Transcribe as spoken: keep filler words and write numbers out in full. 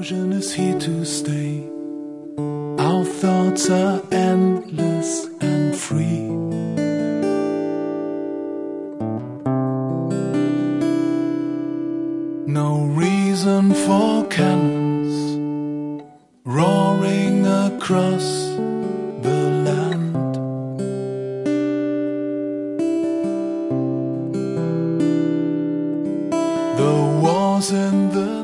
illusion is here to stay. Our thoughts are endless and free. No reason for cannons roaring across the land. The wars in the